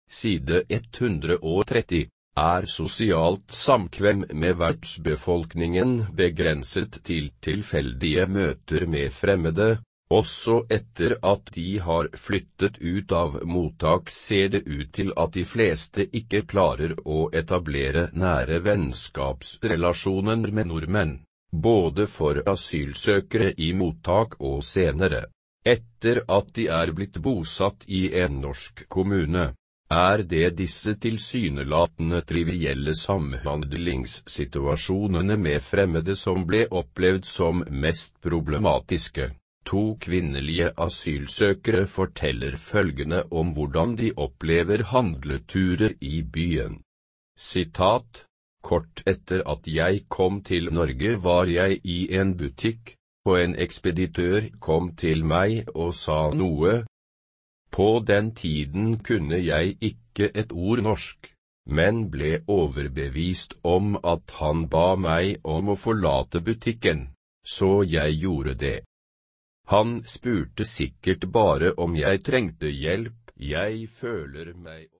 side 130, er sosialt samkvem med vertsbefolkningen begrenset til tilfeldige møter med fremmede. Også etter at de har flyttet ut av mottak ser det ut til at de fleste ikke klarer å etablere nære vennskapsrelasjoner med nordmenn, både for asylsøkere i mottak og senere, etter at de er blitt bosatt i en norsk kommune. Er det disse tilsynelatende trivielle samhandlingssituasjonene med fremmede som ble opplevd som mest problematiske? 2 kvinnelige asylsøkere forteller følgende om hvordan de opplever handleturer i byen. Sitat: Kort etter at jeg kom til Norge var jeg i en butikk, og en ekspeditør kom til meg og sa noe. På den tiden kunne jeg ikke et ord norsk, men ble overbevist om at han ba meg om å forlate butikken, så jeg gjorde det. Han spurte sikkert bare om jeg trengte hjelp, jeg føler meg